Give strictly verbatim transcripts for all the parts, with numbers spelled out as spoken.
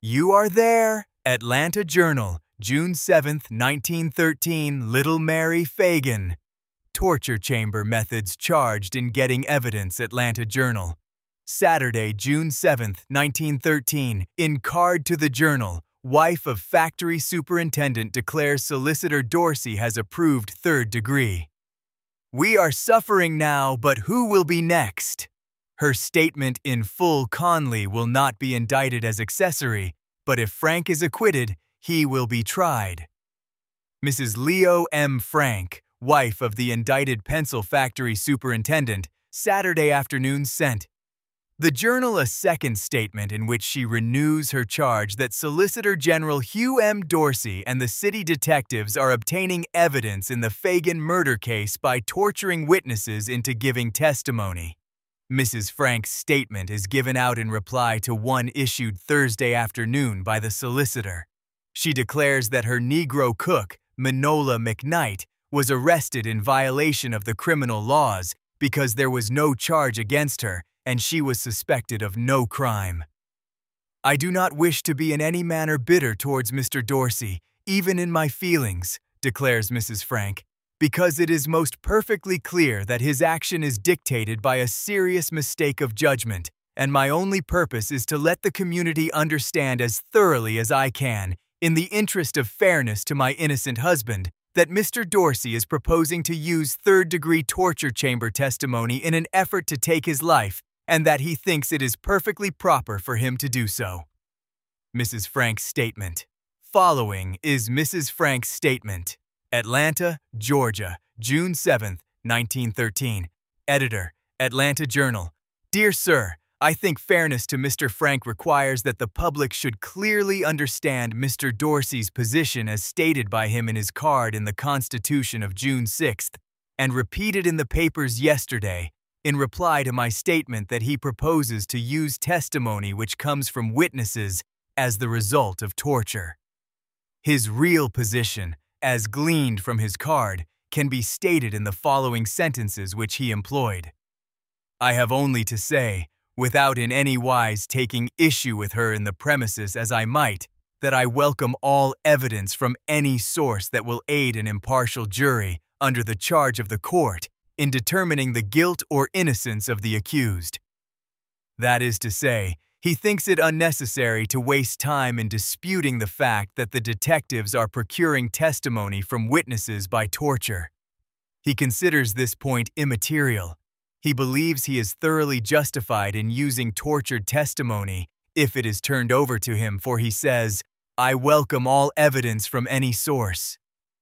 You are there. Atlanta Journal, June seventh, nineteen thirteen. Little Mary Fagan. Torture chamber methods charged in getting evidence. Atlanta Journal. Saturday, June seventh, nineteen thirteen. In card to the Journal, wife of factory superintendent declares solicitor Dorsey has approved third degree. We are suffering now, but who will be next? Her statement in full: Conley will not be indicted as accessory, but if Frank is acquitted, he will be tried. Missus Leo M. Frank, wife of the indicted pencil factory superintendent, Saturday afternoon sent the Journal a second statement in which she renews her charge that Solicitor General Hugh M. Dorsey and the city detectives are obtaining evidence in the Fagan murder case by torturing witnesses into giving testimony. Missus Frank's statement is given out in reply to one issued Thursday afternoon by the solicitor. She declares that her Negro cook, Manola McKnight, was arrested in violation of the criminal laws because there was no charge against her and she was suspected of no crime. I do not wish to be in any manner bitter towards Mister Dorsey, even in my feelings, declares Missus Frank, because it is most perfectly clear that his action is dictated by a serious mistake of judgment, and my only purpose is to let the community understand as thoroughly as I can, in the interest of fairness to my innocent husband, that Mister Dorsey is proposing to use third-degree torture chamber testimony in an effort to take his life, and that he thinks it is perfectly proper for him to do so. Missus Frank's statement. Following is Missus Frank's statement. Atlanta, Georgia, June seventh, nineteen thirteen. Editor, Atlanta Journal. Dear Sir, I think fairness to Mister Frank requires that the public should clearly understand Mister Dorsey's position as stated by him in his card in the Constitution of June sixth, and repeated in the papers yesterday, in reply to my statement that he proposes to use testimony which comes from witnesses as the result of torture. His real position, as gleaned from his card, can be stated in the following sentences which he employed. I have only to say, without in any wise taking issue with her in the premises as I might, that I welcome all evidence from any source that will aid an impartial jury under the charge of the court in determining the guilt or innocence of the accused. That is to say, he thinks it unnecessary to waste time in disputing the fact that the detectives are procuring testimony from witnesses by torture. He considers this point immaterial. He believes he is thoroughly justified in using tortured testimony if it is turned over to him, for he says, I welcome all evidence from any source.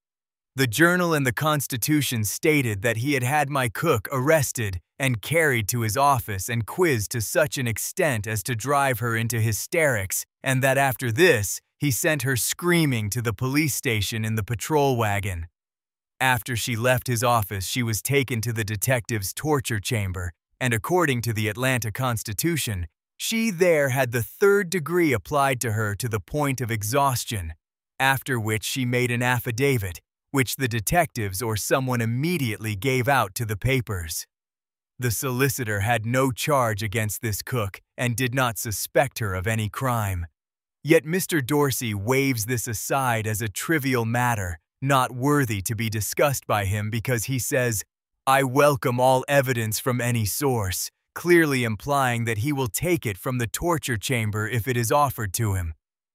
The Journal and the Constitution stated that he had had my cook arrested and carried to his office and quizzed to such an extent as to drive her into hysterics, and that after this, he sent her screaming to the police station in the patrol wagon. After she left his office, she was taken to the detective's torture chamber, and according to the Atlanta Constitution, she there had the third degree applied to her to the point of exhaustion, after which she made an affidavit, which the detectives or someone immediately gave out to the papers. The solicitor had no charge against this cook and did not suspect her of any crime. Yet Mister Dorsey waves this aside as a trivial matter, not worthy to be discussed by him, because he says, I welcome all evidence from any source, clearly implying that he will take it from the torture chamber if it is offered to him.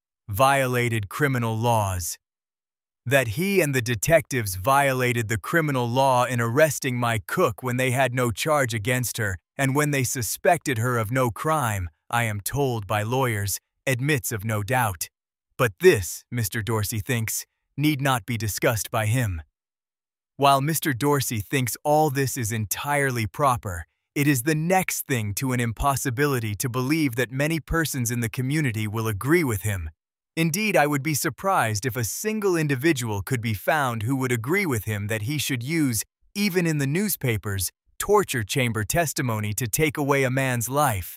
Violated criminal laws. That he and the detectives violated the criminal law in arresting my cook when they had no charge against her and when they suspected her of no crime, I am told by lawyers, admits of no doubt. But this, Mister Dorsey thinks, need not be discussed by him. While Mister Dorsey thinks all this is entirely proper, it is the next thing to an impossibility to believe that many persons in the community will agree with him. Indeed, I would be surprised if a single individual could be found who would agree with him that he should use, even in the newspapers, torture chamber testimony to take away a man's life.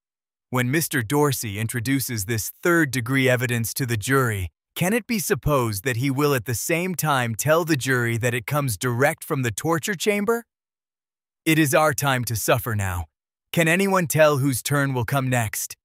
When Mister Dorsey introduces this third-degree evidence to the jury, can it be supposed that he will at the same time tell the jury that it comes direct from the torture chamber? It is our time to suffer now. Can anyone tell whose turn will come next?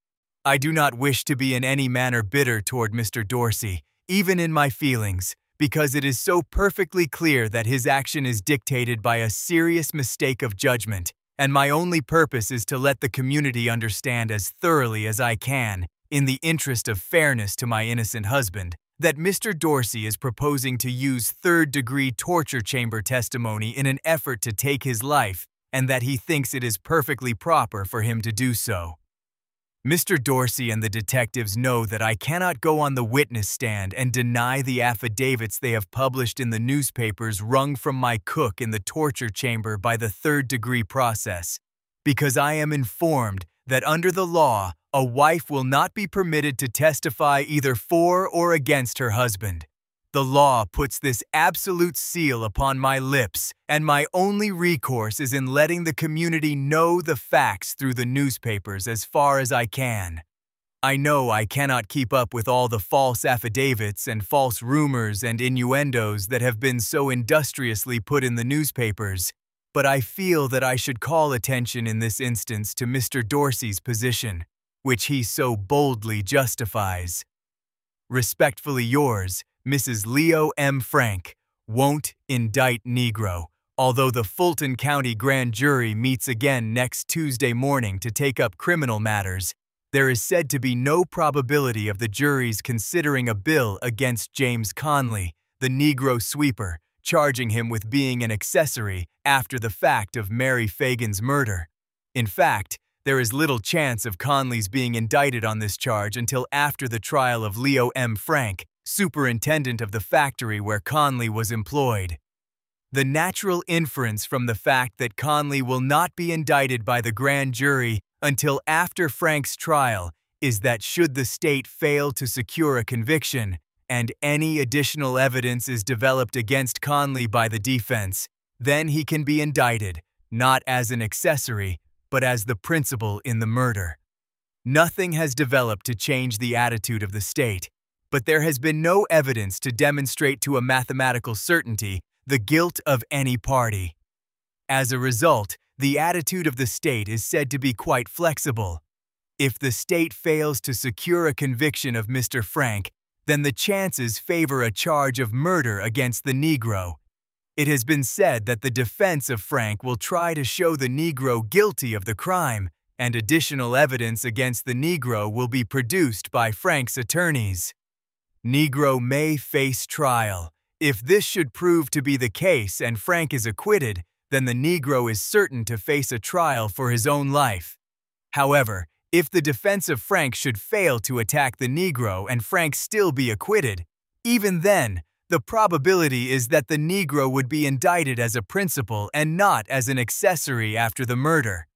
I do not wish to be in any manner bitter toward Mister Dorsey, even in my feelings, because it is so perfectly clear that his action is dictated by a serious mistake of judgment, and my only purpose is to let the community understand as thoroughly as I can, in the interest of fairness to my innocent husband, that Mister Dorsey is proposing to use third-degree torture chamber testimony in an effort to take his life, and that he thinks it is perfectly proper for him to do so. Mister Dorsey and the detectives know that I cannot go on the witness stand and deny the affidavits they have published in the newspapers wrung from my cook in the torture chamber by the third-degree process, because I am informed that under the law, a wife will not be permitted to testify either for or against her husband. The law puts this absolute seal upon my lips, and my only recourse is in letting the community know the facts through the newspapers as far as I can. I know I cannot keep up with all the false affidavits and false rumors and innuendos that have been so industriously put in the newspapers, but I feel that I should call attention in this instance to Mister Dorsey's position, which he so boldly justifies. Respectfully yours, Missus Leo M. Frank, won't indict Negro, although the Fulton County Grand Jury meets again next Tuesday morning to take up criminal matters. There is said to be no probability of the jury's considering a bill against James Conley, the Negro sweeper, charging him with being an accessory after the fact of Mary Fagan's murder. In fact, there is little chance of Conley's being indicted on this charge until after the trial of Leo M. Frank, superintendent of the factory where Conley was employed. The natural inference from the fact that Conley will not be indicted by the grand jury until after Frank's trial is that should the state fail to secure a conviction, and any additional evidence is developed against Conley by the defense, then he can be indicted, not as an accessory, but as the principal in the murder. Nothing has developed to change the attitude of the state, but there has been no evidence to demonstrate to a mathematical certainty the guilt of any party. As a result, the attitude of the state is said to be quite flexible. If the state fails to secure a conviction of Mister Frank, then the chances favor a charge of murder against the Negro. It has been said that the defense of Frank will try to show the Negro guilty of the crime, and additional evidence against the Negro will be produced by Frank's attorneys. Negro may face trial. If this should prove to be the case and Frank is acquitted, then the Negro is certain to face a trial for his own life. However, if the defense of Frank should fail to attack the Negro and Frank still be acquitted, even then, the probability is that the Negro would be indicted as a principal and not as an accessory after the murder.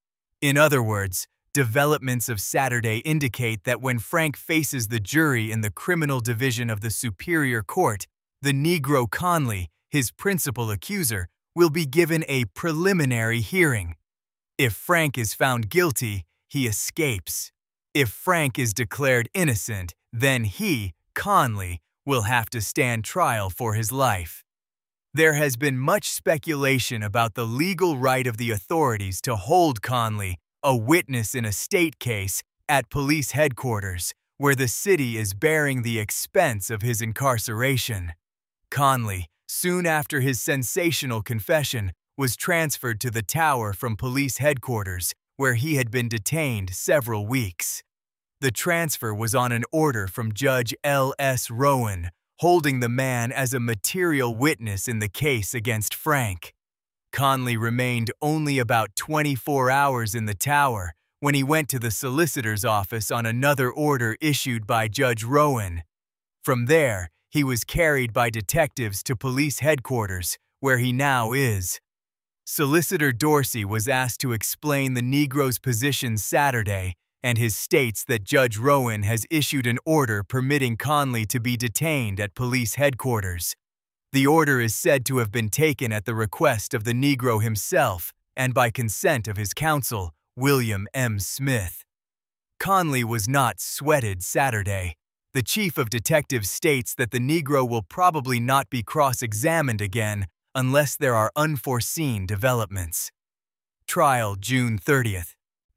In other words, developments of Saturday indicate that when Frank faces the jury in the criminal division of the Superior Court, the Negro Conley, his principal accuser, will be given a preliminary hearing. If Frank is found guilty, he escapes. If Frank is declared innocent, then he, Conley, will have to stand trial for his life. There has been much speculation about the legal right of the authorities to hold Conley, a witness in a state case, at police headquarters, where the city is bearing the expense of his incarceration. Conley, soon after his sensational confession, was transferred to the Tower from police headquarters, where he had been detained several weeks. The transfer was on an order from Judge L S Rowan, holding the man as a material witness in the case against Frank. Conley remained only about twenty-four hours in the Tower when he went to the solicitor's office on another order issued by Judge Rowan. From there, he was carried by detectives to police headquarters, where he now is. Solicitor Dorsey was asked to explain the Negro's position Saturday, and his states that Judge Rowan has issued an order permitting Conley to be detained at police headquarters. The order is said to have been taken at the request of the Negro himself and by consent of his counsel, William M. Smith. Conley was not sweated Saturday. The chief of detectives states that the Negro will probably not be cross-examined again unless there are unforeseen developments. Trial June thirtieth.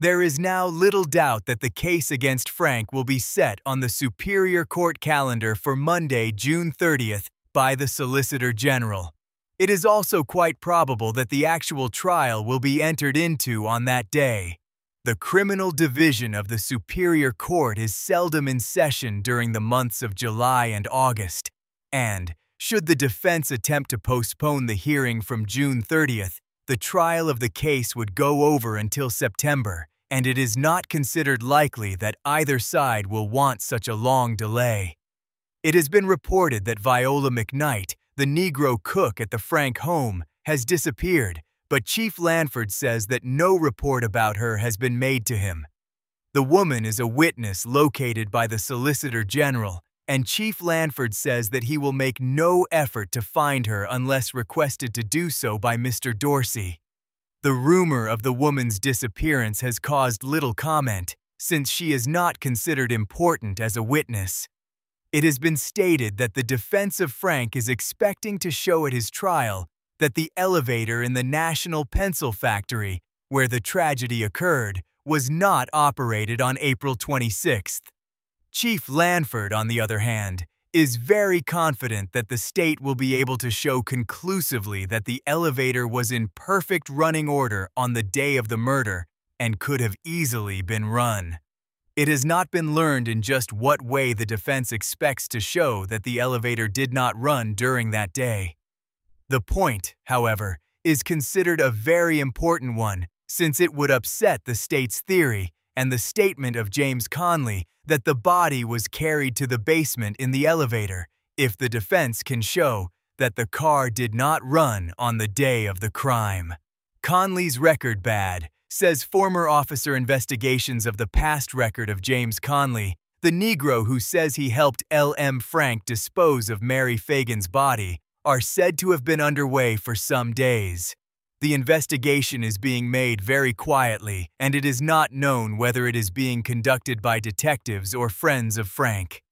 There is now little doubt that the case against Frank will be set on the Superior Court calendar for Monday, June thirtieth, by the Solicitor General. It is also quite probable that the actual trial will be entered into on that day. The Criminal Division of the Superior Court is seldom in session during the months of July and August, and, should the defense attempt to postpone the hearing from June thirtieth, the trial of the case would go over until September, and it is not considered likely that either side will want such a long delay. It has been reported that Viola McKnight, the Negro cook at the Frank home, has disappeared, but Chief Lanford says that no report about her has been made to him. The woman is a witness located by the Solicitor General, and Chief Lanford says that he will make no effort to find her unless requested to do so by Mister Dorsey. The rumor of the woman's disappearance has caused little comment, since she is not considered important as a witness. It has been stated that the defense of Frank is expecting to show at his trial that the elevator in the National Pencil Factory, where the tragedy occurred, was not operated on April twenty-sixth. Chief Lanford, on the other hand, is very confident that the state will be able to show conclusively that the elevator was in perfect running order on the day of the murder and could have easily been run. It has not been learned in just what way the defense expects to show that the elevator did not run during that day. The point, however, is considered a very important one, since it would upset the state's theory and the statement of James Conley that the body was carried to the basement in the elevator if the defense can show that the car did not run on the day of the crime. Conley's record bad, says former Officer Investigations of the past record of James Conley, the Negro who says he helped L M Frank dispose of Mary Fagan's body, are said to have been underway for some days. The investigation is being made very quietly, and it is not known whether it is being conducted by detectives or friends of Frank.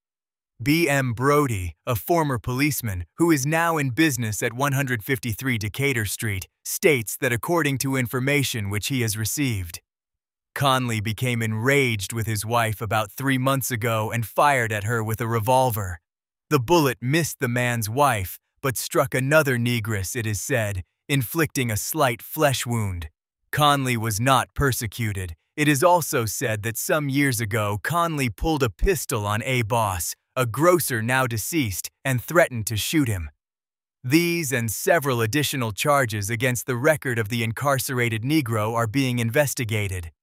B M Brody, a former policeman who is now in business at one fifty-three Decatur Street, states that according to information which he has received, Conley became enraged with his wife about three months ago and fired at her with a revolver. The bullet missed the man's wife, but struck another negress, it is said, inflicting a slight flesh wound. Conley was not persecuted. It is also said that some years ago Conley pulled a pistol on A. Boss, a grocer now deceased, and threatened to shoot him. These and several additional charges against the record of the incarcerated Negro are being investigated.